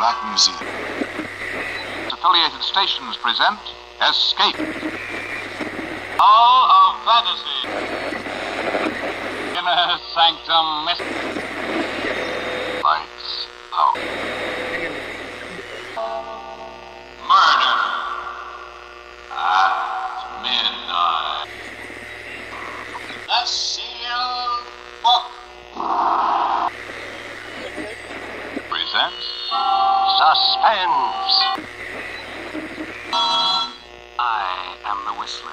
Black Museum. Affiliated stations present Escape. All of Fantasy. Inner Sanctum Lights out. Murder at midnight. The Sealed Book presents Suspense. I am the Whistler.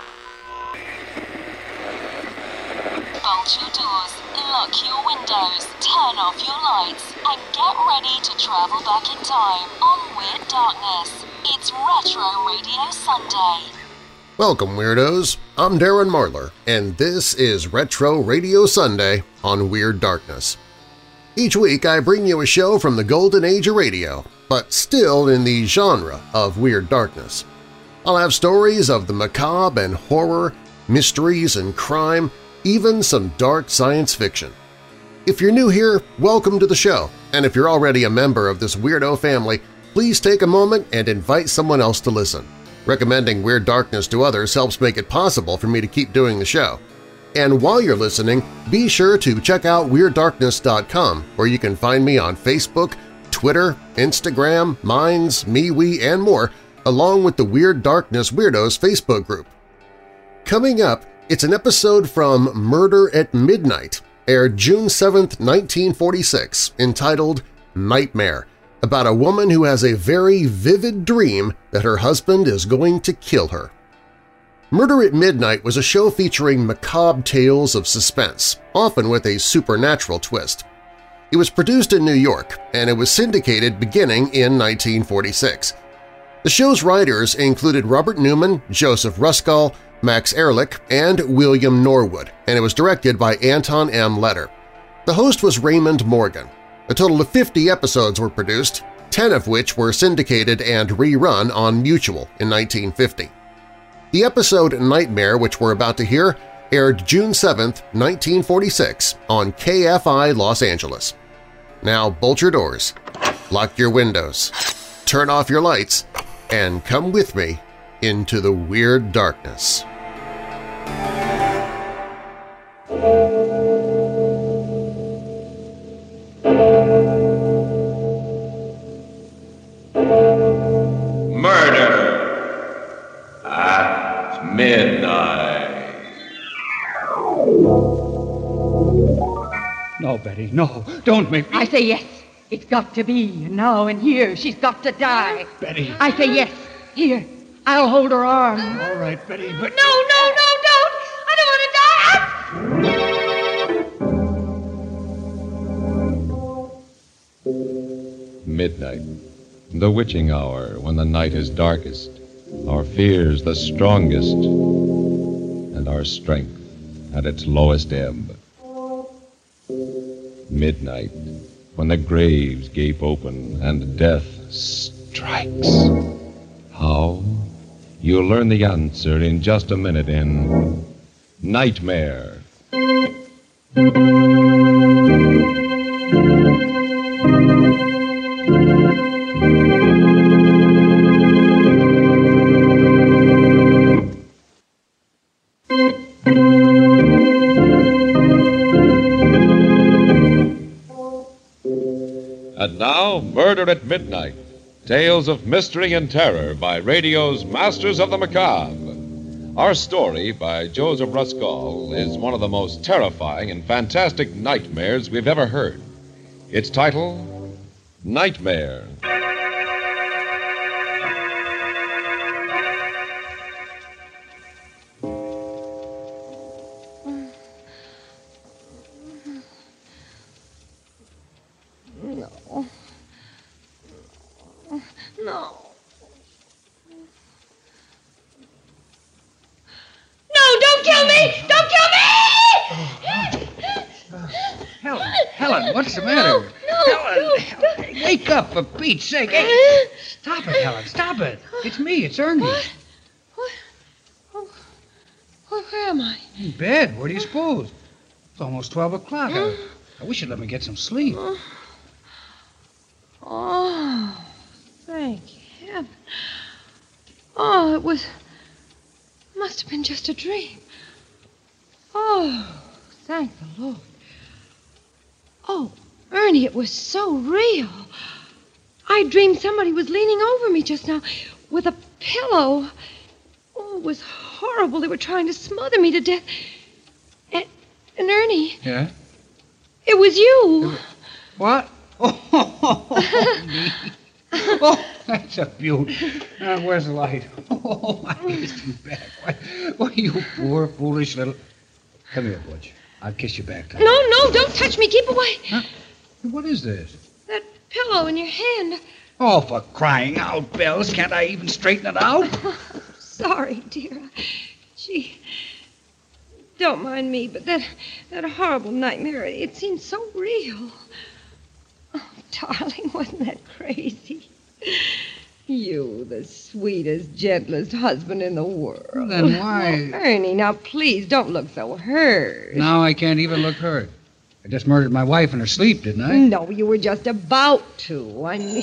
Bolt your doors, lock your windows, turn off your lights, and get ready to travel back in time on Weird Darkness. It's Retro Radio Sunday. Welcome, Weirdos. I'm Darren Marlar, and this is Retro Radio Sunday on Weird Darkness. Each week I bring you a show from the golden age of radio, but still in the genre of Weird Darkness. I'll have stories of the macabre and horror, mysteries and crime, even some dark science fiction. If you're new here, welcome to the show, and if you're already a member of this weirdo family, please take a moment and invite someone else to listen. Recommending Weird Darkness to others helps make it possible for me to keep doing the show. And while you're listening, be sure to check out WeirdDarkness.com, where you can find me on Facebook, Twitter, Instagram, Minds, MeWe, and more, along with the Weird Darkness Weirdos Facebook group. Coming up, it's an episode from Murder at Midnight, aired June 7th, 1946, entitled Nightmare, about a woman who has a very vivid dream that her husband is going to kill her. Murder at Midnight was a show featuring macabre tales of suspense, often with a supernatural twist. It was produced in New York, and it was syndicated beginning in 1946. The show's writers included Robert Newman, Joseph Ruskall, Max Ehrlich, and William Norwood, and it was directed by Anton M. Letter. The host was Raymond Morgan. A total of 50 episodes were produced, 10 of which were syndicated and rerun on Mutual in 1950. The episode Nightmare, which we're about to hear, aired June 7, 1946 on KFI Los Angeles. Now bolt your doors, lock your windows, turn off your lights, and come with me into the Weird Darkness. Murder at midnight. No, Betty, no. Don't make me... I say yes. It's got to be. Now and here. She's got to die. Betty. I say yes. Here. I'll hold her arm. All right, Betty, but... No, don't. I don't want to die. Midnight, the witching hour when the night is darkest, our fears the strongest, and our strength at its lowest ebb. Midnight, when the graves gape open and death strikes. How? You'll learn the answer in just a minute in Nightmare. And now, Murder at Midnight, tales of mystery and terror by radio's Masters of the Macabre. Our story, by Joseph Ruskall, is one of the most terrifying and fantastic nightmares we've ever heard. Its title, Nightmare. What's the matter? Helen, wake up, for Pete's sake. Hey, stop it, Helen, stop it. It's me, it's Ernie. What? Where am I? In bed. Where do you suppose? It's almost 12 o'clock. I wish you'd let me get some sleep. Oh, thank heaven. Oh, it must have been just a dream. Oh, thank the Lord. Oh, Ernie, it was so real. I dreamed somebody was leaning over me just now with a pillow. Oh, it was horrible. They were trying to smother me to death. And Ernie. Yeah? It was you. What? Oh, me. Oh, that's a beaut. Where's the light? Oh, my ears too bad. Why, you poor, foolish little... Come here, Butch. I'll kiss you back. No, don't touch me. Keep away. Huh? What is this? That pillow in your hand. Oh, for crying out, Bells. Can't I even straighten it out? Sorry, dear. Gee, don't mind me, but that horrible nightmare, it seemed so real. Oh, darling, wasn't that crazy? You, the sweetest, gentlest husband in the world. Well, then why... Oh, Ernie, now please don't look so hurt. Now I can't even look hurt. I just murdered my wife in her sleep, didn't I? No, you were just about to. I mean...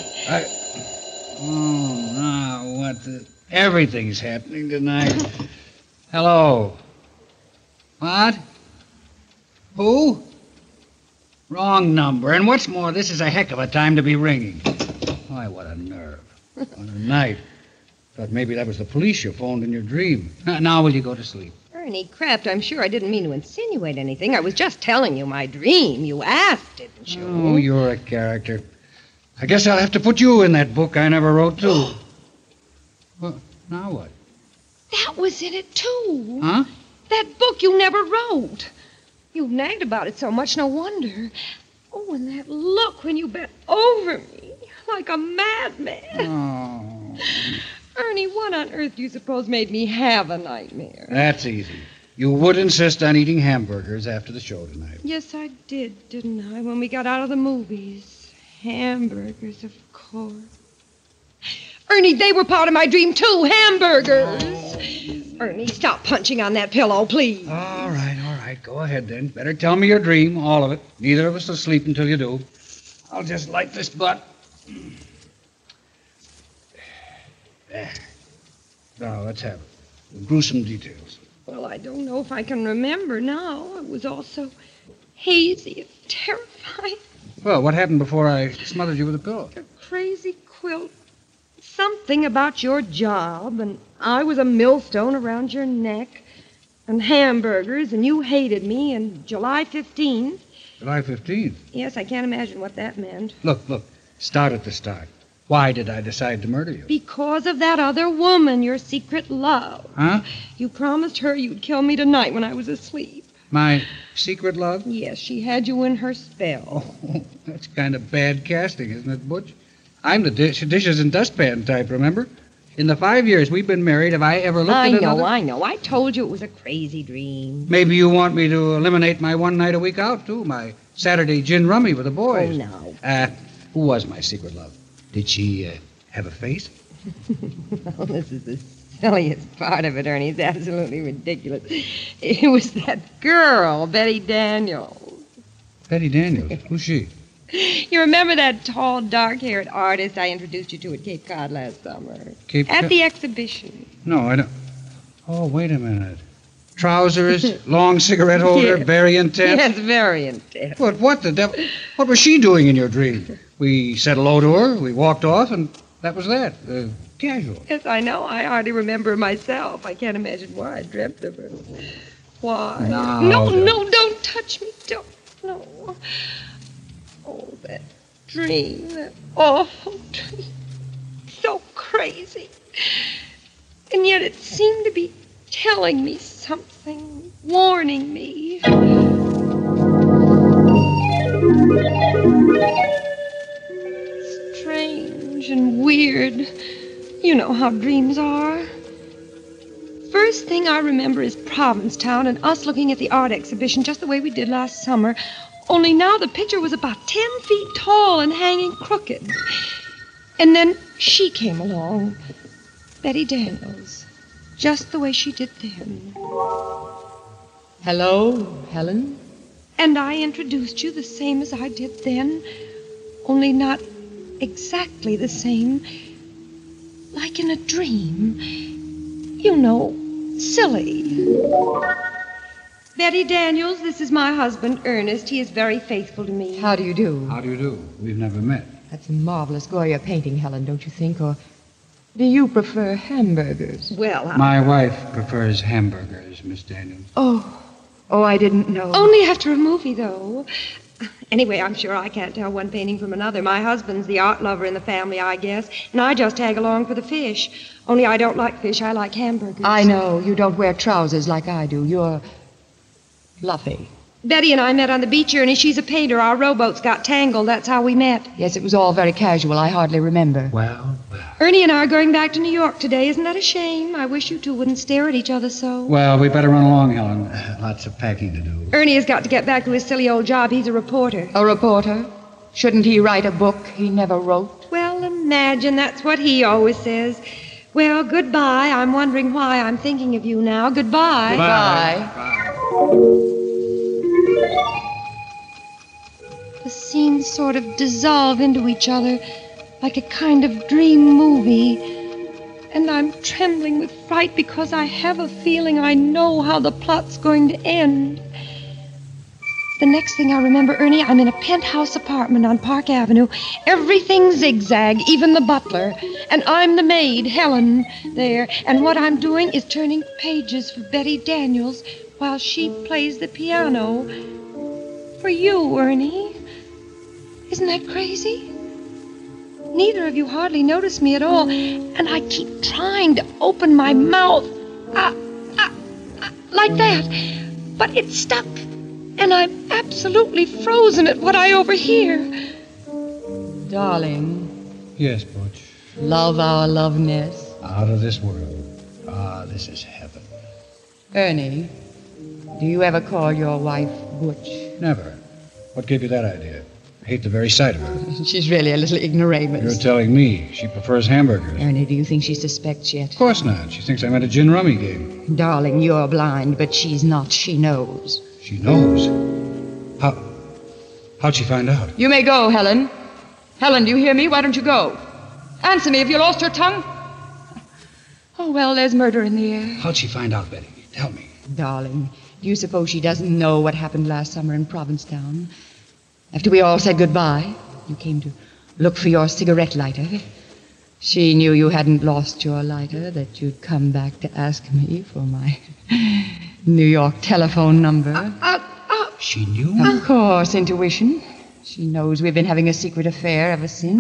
Oh, now what the... Everything's happening tonight. Hello. What? Who? Wrong number. And what's more, this is a heck of a time to be ringing. Why, what a nerve. What a night. Thought maybe that was the police you phoned in your dream. Now will you go to sleep? Ernie Kraft, I'm sure I didn't mean to insinuate anything. I was just telling you my dream. You asked, didn't you? Oh, you're a character. I guess I'll have to put you in that book I never wrote, too. Well, now what? That was in it, too. Huh? That book you never wrote. You nagged about it so much, no wonder. Oh, and that look when you bent over me like a madman. Oh. Ernie, what on earth do you suppose made me have a nightmare? That's easy. You would insist on eating hamburgers after the show tonight. Yes, I did, didn't I, when we got out of the movies? Hamburgers, of course. Ernie, they were part of my dream, too. Hamburgers. Oh. Ernie, stop punching on that pillow, please. All right. Go ahead, then. Better tell me your dream, all of it. Neither of us will sleep until you do. I'll just light this butt. There. Now, let's have it. Gruesome details. Well, I don't know if I can remember now. It was all so hazy and terrifying. Well, what happened before I smothered you with a pillow? A crazy quilt. Something about your job, and I was a millstone around your neck, and hamburgers, and you hated me, and July 15th. July 15th? Yes, I can't imagine what that meant. Look. Start at the start. Why did I decide to murder you? Because of that other woman, your secret love. Huh? You promised her you'd kill me tonight when I was asleep. My secret love? Yes, she had you in her spell. Oh, that's kind of bad casting, isn't it, Butch? I'm the dishes and dustpan type, remember? In the 5 years we've been married, have I ever looked at another? I know. I told you it was a crazy dream. Maybe you want me to eliminate my one night a week out, too. My Saturday gin rummy with the boys. Oh, no. Who was my secret love? Did she have a face? Well, this is the silliest part of it, Ernie. It's absolutely ridiculous. It was that girl, Betty Daniels. Betty Daniels? Who's she? You remember that tall, dark-haired artist I introduced you to at Cape Cod last summer? At the exhibition. No, I don't. Oh, wait a minute. Trousers, long cigarette holder, Yes. very intense. Yes, very intense. But what the devil? What was she doing in your dream? We said hello to her, we walked off, and that was that. Casual. Yes, I know. I hardly remember myself. I can't imagine why I dreamt of her. Why? No, Don't touch me. Don't. No. Oh, that dream. That awful dream. So crazy. And yet it seemed to be telling me something, warning me. Strange and weird. You know how dreams are. First thing I remember is Provincetown and us looking at the art exhibition just the way we did last summer. Only now the picture was about 10 feet tall and hanging crooked. And then she came along. Betty Daniels. Just the way she did then. Hello, Helen? And I introduced you the same as I did then, only not exactly the same. like in a dream. You know, silly. Betty Daniels, this is my husband, Ernest. He is very faithful to me. How do you do? How do you do? We've never met. That's a marvelous Goya painting, Helen, don't you think? Or do you prefer hamburgers? Well, My wife prefers hamburgers, Miss Daniels. Oh, I didn't know. only after a movie, though. Anyway, I'm sure I can't tell one painting from another. My husband's the art lover in the family, I guess, and I just tag along for the fish. Only I don't like fish, I like hamburgers. I know. You don't wear trousers like I do. You're fluffy. Betty and I met on the beach, Ernie. She's a painter. Our rowboats got tangled. That's how we met. Yes, it was all very casual. I hardly remember. Well. Ernie and I are going back to New York today. Isn't that a shame? I wish you two wouldn't stare at each other so. Well, we better run along, Helen. Lots of packing to do. Ernie has got to get back to his silly old job. He's a reporter. A reporter? Shouldn't he write a book he never wrote? Well, imagine. That's what he always says. Well, goodbye. I'm wondering why I'm thinking of you now. Goodbye. The scenes sort of dissolve into each other like a kind of dream movie. And I'm trembling with fright because I have a feeling I know how the plot's going to end. The next thing I remember, Ernie, I'm in a penthouse apartment on Park Avenue. Everything zigzag, even the butler. And I'm the maid, Helen, there. And what I'm doing is turning pages for Betty Daniels while she plays the piano. For you, Ernie. Isn't that crazy? Neither of you hardly notice me at all. And I keep trying to open my mouth. Like that. But it's stuck. And I'm absolutely frozen at what I overhear. Darling, Yes, Butch. love our loveness. Out of this world. Ah, this is heaven. Ernie, do you ever call your wife Butch? Never. What gave you that idea? I hate the very sight of her. She's really a little ignoramus. You're telling me she prefers hamburgers. Ernie, do you think she suspects yet? Of course not. She thinks I'm at a gin rummy game. Darling, you're blind, but she's not. She knows. She knows. How'd she find out? You may go, Helen. Helen, do you hear me? Why don't you go? Answer me. Have you lost your tongue? Oh, well, there's murder in the air. How'd she find out, Betty? Tell me. Darling, do you suppose she doesn't know what happened last summer in Provincetown? After we all said goodbye, you came to look for your cigarette lighter. She knew you hadn't lost your lighter, that you'd come back to ask me for my New York telephone number. She knew? Of course, intuition. She knows we've been having a secret affair ever since.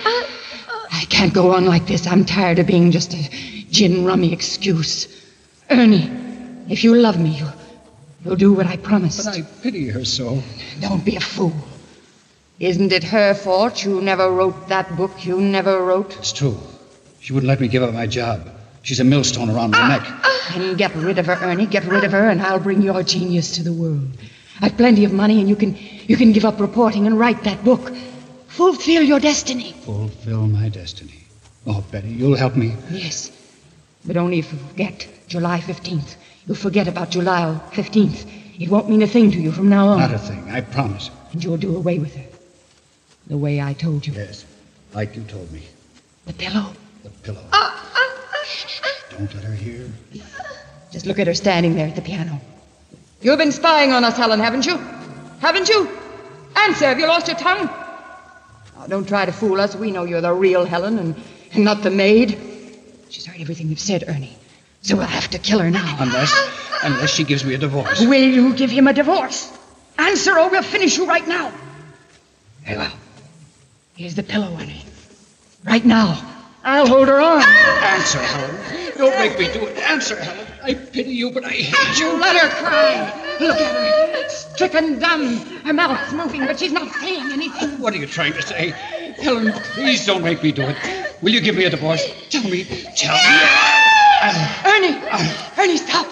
I can't go on like this. I'm tired of being just a gin rummy excuse. Ernie, if you love me, you'll do what I promised. But I pity her so. Don't be a fool. Isn't it her fault you never wrote that book you never wrote? It's true. She wouldn't let me give up my job. She's a millstone around my neck. Then get rid of her, Ernie. Get rid of her, and I'll bring your genius to the world. I've plenty of money, and you can give up reporting and write that book. Fulfill your destiny. Fulfill my destiny. Oh, Betty, you'll help me. Yes, but only if you forget July 15th. You'll forget about July 15th. It won't mean a thing to you from now on. Not a thing, I promise. And you'll do away with her. The way I told you. Yes, like you told me. The pillow. The pillow. Shh, don't let her hear. Just look at her standing there at the piano. You've been spying on us, Helen, haven't you? Haven't you? Answer, have you lost your tongue? Oh, don't try to fool us. We know you're the real Helen and not the maid. She's heard everything you've said, Ernie. So we'll have to kill her now. Unless she gives me a divorce. Will you give him a divorce? Answer or we'll finish you right now. Very well. Here's the pillow, Ernie. Right now. I'll hold her on. Answer, Helen. Don't make me do it. Answer, Helen. I pity you, but I hate you. You let her cry. Look at her. Stricken dumb. Her mouth's moving, but she's not saying anything. What are you trying to say? Helen, please don't make me do it. Will you give me a divorce? Tell me. Tell me. Ernie, stop.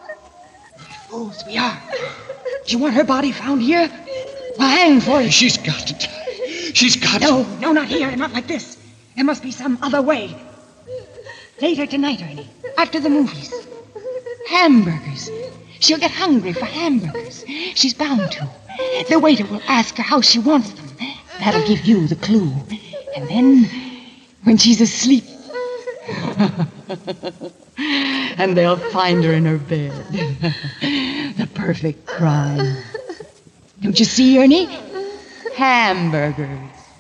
Fools we are. Do you want her body found here? Well, hang for it. She's got to die. She's got to. No, not here. Not like this. There must be some other way. Later tonight, Ernie. After the movies. Hamburgers. She'll get hungry for hamburgers. She's bound to. The waiter will ask her how she wants them. That'll give you the clue. And then, when she's asleep, And they'll find her in her bed. The perfect crime. Don't you see, Ernie? Hamburgers.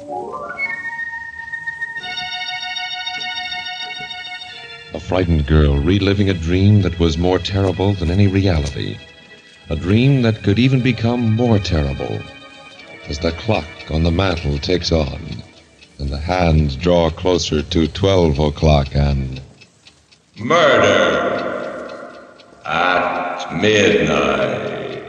A frightened girl reliving a dream that was more terrible than any reality. A dream that could even become more terrible as the clock on the mantel ticks on and the hands draw closer to 12 o'clock and... Murder at midnight.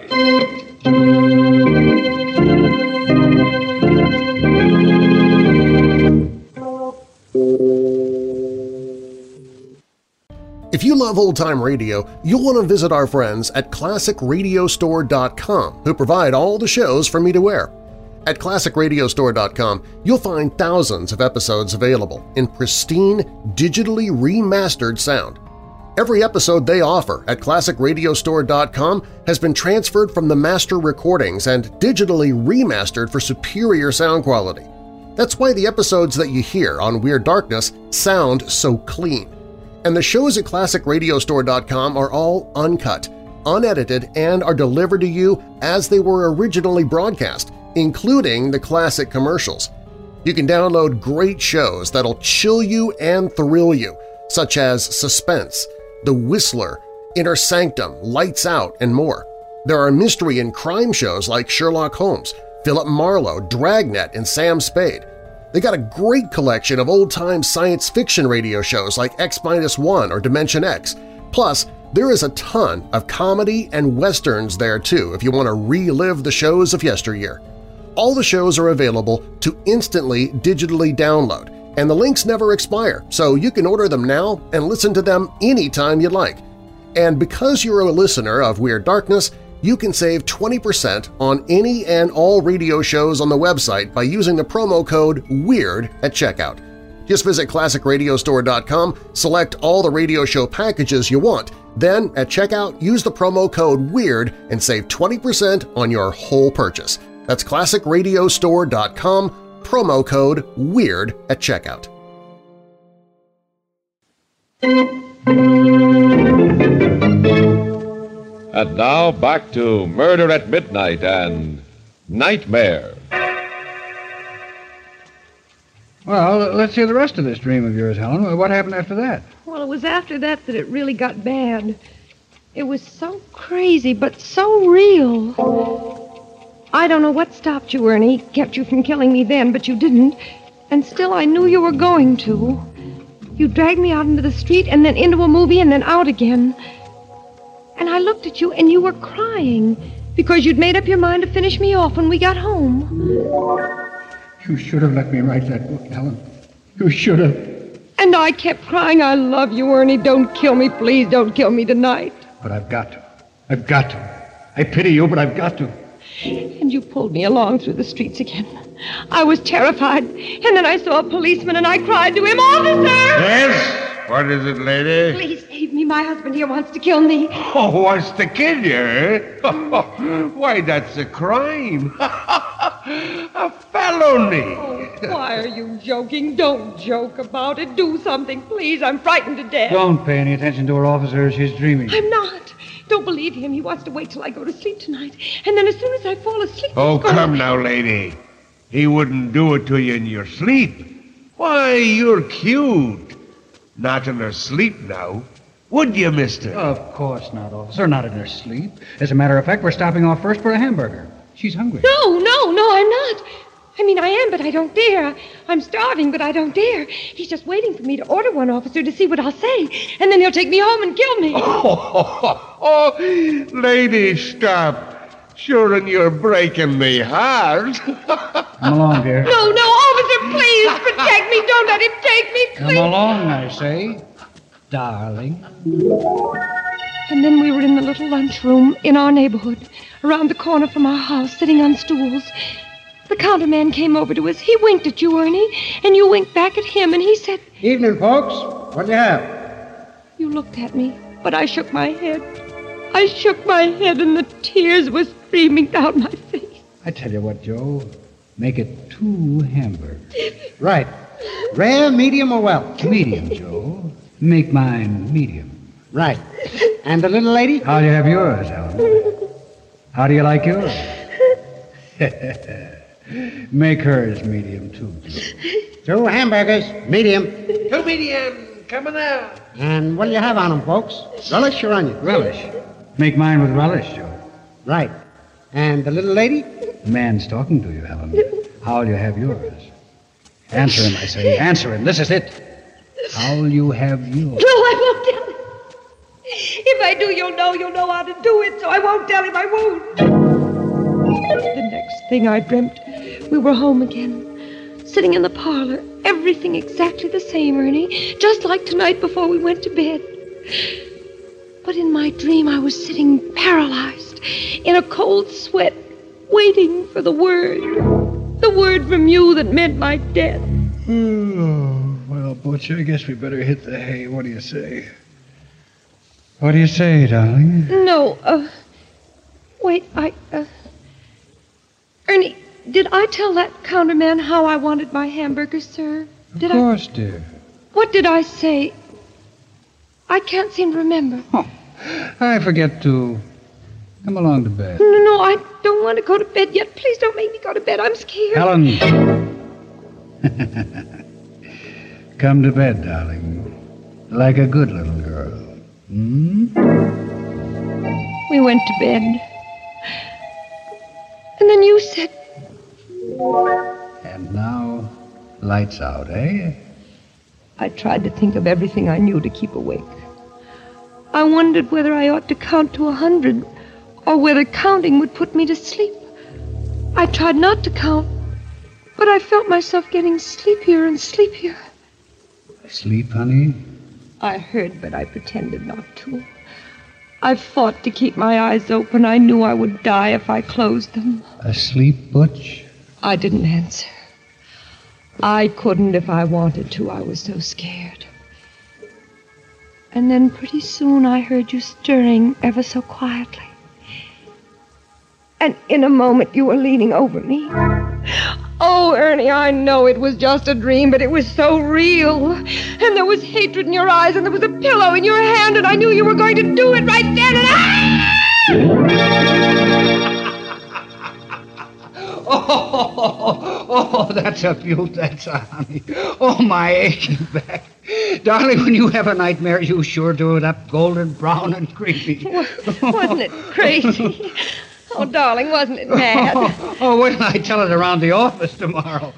If you love old-time radio, you'll want to visit our friends at ClassicRadiostore.com, who provide all the shows for me to air. At ClassicRadiostore.com, you'll find thousands of episodes available in pristine, digitally remastered sound. Every episode they offer at ClassicRadiostore.com has been transferred from the master recordings and digitally remastered for superior sound quality. That's why the episodes that you hear on Weird Darkness sound so clean. And the shows at ClassicRadiostore.com are all uncut, unedited, and are delivered to you as they were originally broadcast, including the classic commercials. You can download great shows that'll chill you and thrill you, such as Suspense, The Whistler, Inner Sanctum, Lights Out, and more. There are mystery and crime shows like Sherlock Holmes, Philip Marlowe, Dragnet, and Sam Spade. They got a great collection of old-time science fiction radio shows like X-1 or Dimension X. Plus, there is a ton of comedy and westerns there too if you want to relive the shows of yesteryear. All the shows are available to instantly digitally download, and the links never expire, so you can order them now and listen to them anytime you'd like. And because you're a listener of Weird Darkness, you can save 20% on any and all radio shows on the website by using the promo code WEIRD at checkout. Just visit ClassicRadiostore.com, select all the radio show packages you want, then at checkout use the promo code WEIRD and save 20% on your whole purchase. That's ClassicRadiostore.com, promo code WEIRD at checkout. And now back to Murder at Midnight and Nightmare. Well, let's hear the rest of this dream of yours, Helen. What happened after that? Well, it was after that it really got bad. It was so crazy, but so real. I don't know what stopped you, Ernie, kept you from killing me then, but you didn't. And still I knew you were going to. You dragged me out into the street and then into a movie and then out again. And I looked at you and you were crying because you'd made up your mind to finish me off when we got home. You should have let me write that book, Helen. You should have. And I kept crying, I love you, Ernie. Don't kill me, please. Don't kill me tonight. But I've got to. I've got to. I pity you, but I've got to. And you pulled me along through the streets again. I was terrified. And then I saw a policeman and I cried to him, Officer! Yes? What is it, lady? Please save me. My husband here wants to kill me. Oh, wants to kill you, eh? Why, that's a crime. A felony. Oh, why are you joking? Don't joke about it. Do something, please. I'm frightened to death. Don't pay any attention to her, officer. She's dreaming. I'm not. Don't believe him. He wants to wait till I go to sleep tonight. And then as soon as I fall asleep... Oh, come now, lady. He wouldn't do it to you in your sleep. Why, you're cute. Not in her sleep now. Would you, mister? Of course not, officer. Not in her sleep. As a matter of fact, we're stopping off first for a hamburger. She's hungry. No, I'm not. I mean, I am, but I don't dare. I'm starving, but I don't dare. He's just waiting for me to order one, officer, to see what I'll say. And then he'll take me home and kill me. Oh, lady, stop. Sure, and you're breaking me heart. Come along, dear. No, officer, please protect me. Don't let him take me, please. Come along, I say, darling. And then we were in the little lunchroom in our neighborhood, around the corner from our house, sitting on stools. The counterman came over to us. He winked at you, Ernie, and you winked back at him, and he said... Evening, folks. What do you have? You looked at me, but I shook my head. I shook my head, and the tears were streaming down my face. I tell you what, Joe. Make it 2 hamburgers. Right. Rare, medium, or well? Medium, Joe. Make mine medium. Right. And the little lady? How'll you have yours, Helen? How do you like yours? Make hers medium, too. 2 hamburgers, medium. 2 medium, coming out. And what'll you have on them, folks? Relish or onion? Relish. Make mine with relish, Joe. Right. And the little lady? The man's talking to you, Helen. How'll you have yours? Answer him, I say. Answer him. This is it. How'll you have yours? No, I won't tell him. If I do, you'll know how to do it, so I won't tell him, I won't. The next thing I dreamt, we were home again, sitting in the parlor, everything exactly the same, Ernie, just like tonight before we went to bed. But in my dream, I was sitting paralyzed, in a cold sweat, waiting for the word from you that meant my death. Oh, well, Butch, I guess we better hit the hay. What do you say? What do you say, darling? No, wait, Ernie, did I tell that counterman how I wanted my hamburgers served? Of course, dear. What did I say? I can't seem to remember. Oh, I forget to come along to bed. No, I don't want to go to bed yet. Please don't make me go to bed. I'm scared. Helen. Come to bed, darling. Like a good little girl. Hmm? We went to bed. And then you said... And now, lights out, eh? I tried to think of everything I knew to keep awake. I wondered whether I ought to count to 100, or whether counting would put me to sleep. I tried not to count, but I felt myself getting sleepier and sleepier. Sleep, honey? I heard, but I pretended not to. I fought to keep my eyes open. I knew I would die if I closed them. Asleep, Butch? I didn't answer. I couldn't if I wanted to. I was so scared. And then pretty soon I heard you stirring ever so quietly. And in a moment you were leaning over me. Oh, Ernie, I know it was just a dream, but it was so real. And there was hatred in your eyes, and there was a pillow in your hand, and I knew you were going to do it right then, and Oh, that's a beaut, that's a honey. Oh, my aching back. Darling, when you have a nightmare, you sure do it up golden brown and creepy. Wasn't it crazy? Oh, darling, wasn't it mad? Oh, wait till I tell it around the office tomorrow.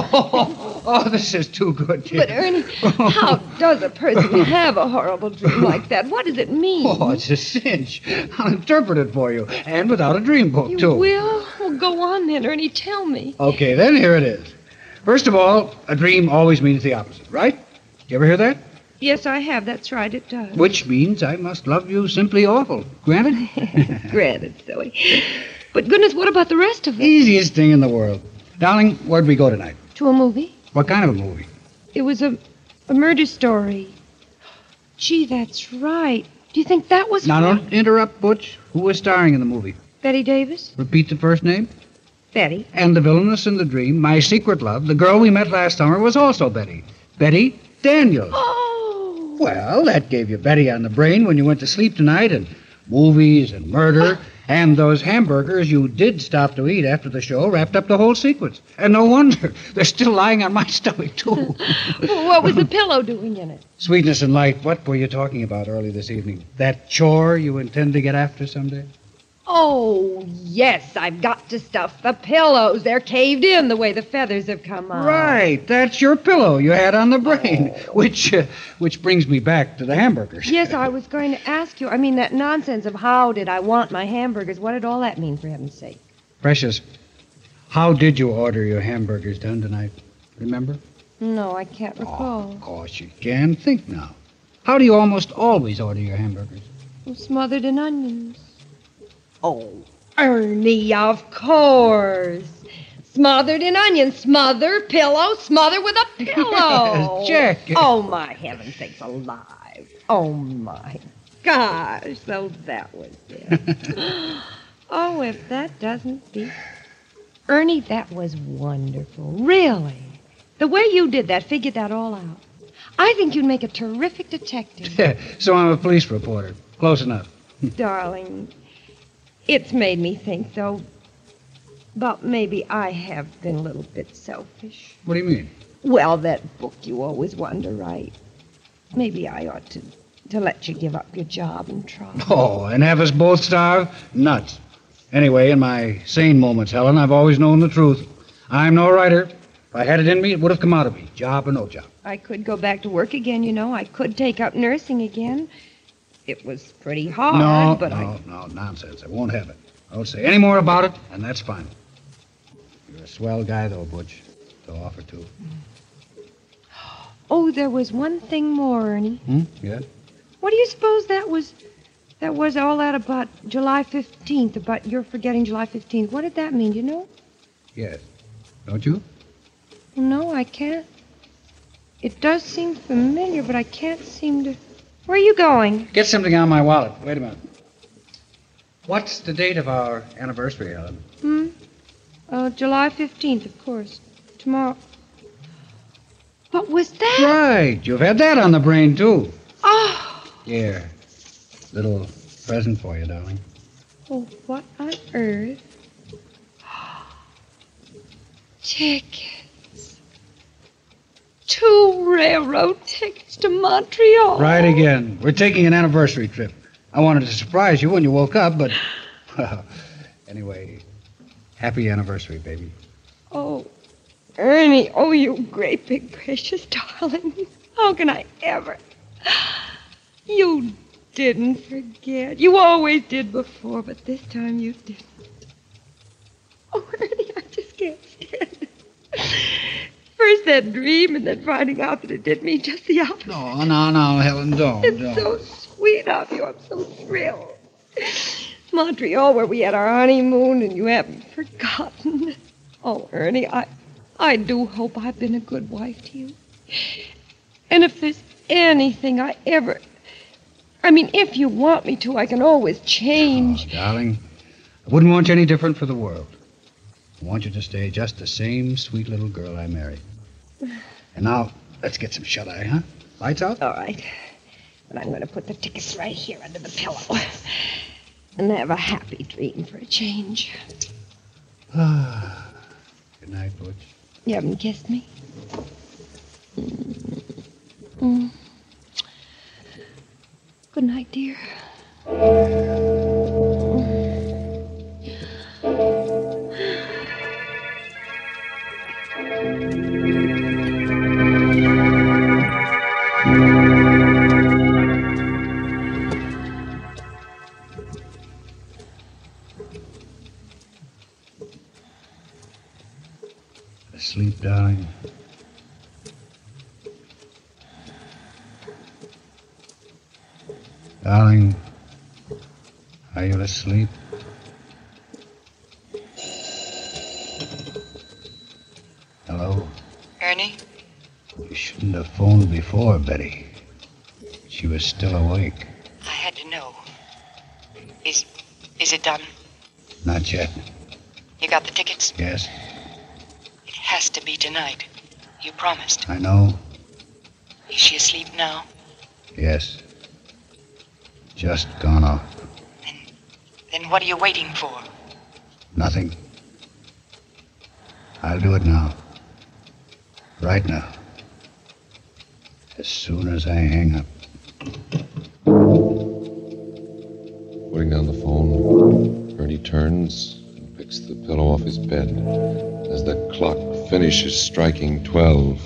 Oh, this is too good, dear. But, Ernie, how does a person have a horrible dream like that? What does it mean? Oh, it's a cinch. I'll interpret it for you, and without a dream book, You too. will? Well, go on then, Ernie, tell me. Okay, then here it is. First of all, a dream always means the opposite, right? You ever hear that? Yes, I have. That's right, it does. Which means I must love you simply awful. Granted? Granted, silly. But goodness, what about the rest of it? Easiest thing in the world. Darling, where'd we go tonight? To a movie? What kind of a movie? It was a murder story. Gee, that's right. Do you think that was... Now, don't interrupt, Butch. Who was starring in the movie? Betty Davis? Repeat the first name. Betty. And the villainess in the dream, my secret love, the girl we met last summer, was also Betty. Betty Daniels. Oh! Well, that gave you Betty on the brain when you went to sleep tonight, and movies and murder, and those hamburgers you did stop to eat after the show wrapped up the whole sequence. And no wonder. They're still lying on my stomach, too. Well, what was the pillow doing in it? Sweetness and light, what were you talking about early this evening? That chore you intend to get after someday? Oh, yes, I've got to stuff the pillows. They're caved in the way the feathers have come out. Right, that's your pillow you had on the brain, which brings me back to the hamburgers. Yes, I was going to ask you. I mean, that nonsense of how did I want my hamburgers. What did all that mean, for heaven's sake? Precious, how did you order your hamburgers done tonight? Remember? No, I can't recall. Oh, of course you can. Think now. How do you almost always order your hamburgers? Smothered in onions. Oh, Ernie, of course. Smothered in onions. Smother, pillow, smother with a pillow. Jack. Oh, my heaven sakes alive. Oh, my gosh. So that was it. Oh, if that doesn't beat. Ernie, that was wonderful. Really. The way you did that, figured that all out. I think you'd make a terrific detective. So I'm a police reporter. Close enough. Darling, it's made me think, though, but maybe I have been a little bit selfish. What do you mean? Well, that book you always wanted to write. Maybe I ought to let you give up your job and try. Oh, and have us both starve? Nuts. Anyway, in my sane moments, Helen, I've always known the truth. I'm no writer. If I had it in me, it would have come out of me, job or no job. I could go back to work again, you know. I could take up nursing again. It was pretty hard, No, nonsense. I won't have it. I won't say any more about it, and that's fine. You're a swell guy, though, Butch, to offer to. Oh, there was one thing more, Ernie. Yeah? What do you suppose that was all that about July 15th, about your forgetting July 15th? What did that mean, you know? Yes. Don't you? No, I can't. It does seem familiar, but I can't seem to... Where are you going? Get something out of my wallet. Wait a minute. What's the date of our anniversary, Helen? July 15th, of course. Tomorrow. What was that? Right. You've had that on the brain, too. Oh. Here. Little present for you, darling. Oh, what on earth? Tickets. 2 railroad tickets to Montreal. Right again. We're taking an anniversary trip. I wanted to surprise you when you woke up, but... Well, anyway, happy anniversary, baby. Oh, Ernie, oh, you great big precious darling. How can I ever? You didn't forget. You always did before, but this time you didn't. Oh, Ernie, I just can't stand it. First that dream, and then finding out that it did mean just the opposite. No, Helen, don't. It's so sweet of you. I'm so thrilled. Montreal, where we had our honeymoon, and you haven't forgotten. Oh, Ernie, I do hope I've been a good wife to you. And if there's anything I ever... if you want me to, I can always change. Oh, darling, I wouldn't want you any different for the world. I want you to stay just the same sweet little girl I married. And now, let's get some shut-eye, huh? Lights out? All right. But I'm going to put the tickets right here under the pillow. And have a happy dream for a change. Good night, Butch. You haven't kissed me? Good night, dear. Sleep, darling. Darling, are you asleep? Hello? Ernie? You shouldn't have phoned before, Betty. She was still awake. I had to know. Is it done? Not yet. You got the tickets? Yes, It has to be tonight. You promised. I know. Is she asleep now? Yes. Just gone off. Then what are you waiting for? Nothing. I'll do it now. Right now. As soon as I hang up. Putting down the phone, Ernie turns and picks the pillow off his bed as the clock finishes striking 12.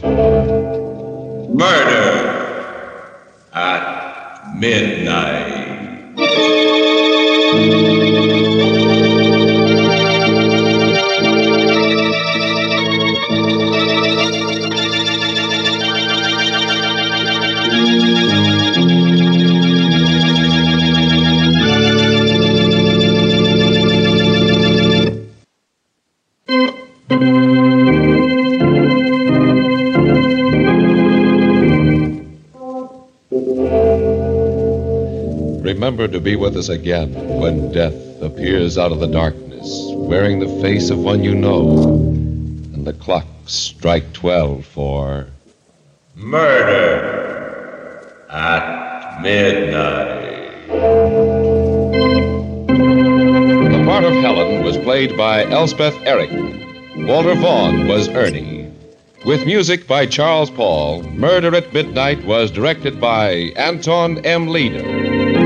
Murder at midnight. Remember to be with us again when death appears out of the darkness, wearing the face of one you know, and the clocks strike 12 for Murder at Midnight. The part of Helen was played by Elspeth Eric. Walter Vaughn was Ernie. With music by Charles Paul, Murder at Midnight was directed by Anton M. Leader.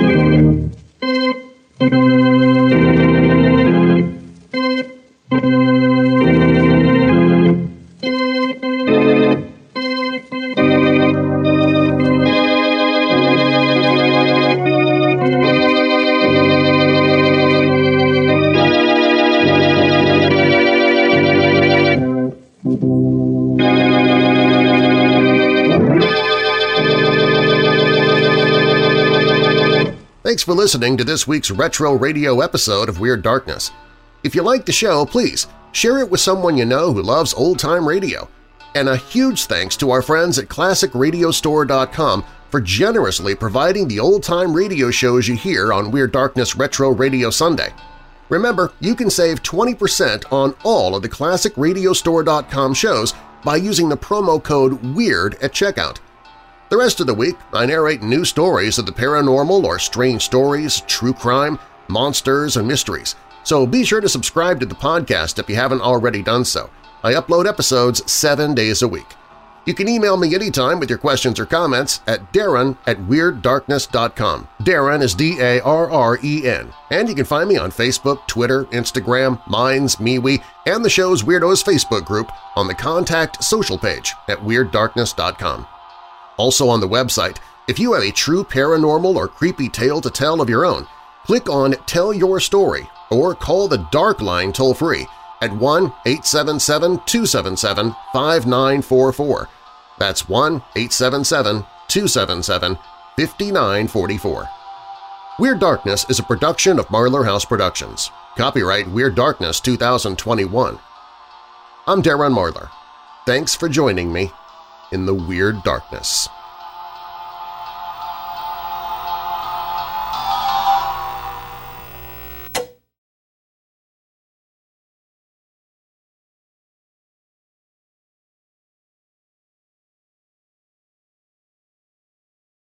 Thanks for listening to this week's Retro Radio episode of Weird Darkness. If you like the show, please share it with someone you know who loves old-time radio. And a huge thanks to our friends at ClassicRadiostore.com for generously providing the old-time radio shows you hear on Weird Darkness Retro Radio Sunday. Remember, you can save 20% on all of the ClassicRadiostore.com shows by using the promo code WEIRD at checkout. The rest of the week, I narrate new stories of the paranormal or strange stories, true crime, monsters, and mysteries, so be sure to subscribe to the podcast if you haven't already done so. I upload episodes 7 days a week. You can email me anytime with your questions or comments at darren@weirddarkness.com. Darren is D-A-R-R-E-N. And you can find me on Facebook, Twitter, Instagram, Minds, MeWe, and the show's Weirdos Facebook group on the Contact Social page at weirddarkness.com. Also on the website, if you have a true paranormal or creepy tale to tell of your own, click on Tell Your Story or call the Dark Line toll-free at 1-877-277-5944. That's 1-877-277-5944. Weird Darkness is a production of Marlar House Productions. Copyright Weird Darkness 2021. I'm Darren Marlar. Thanks for joining me in the Weird Darkness.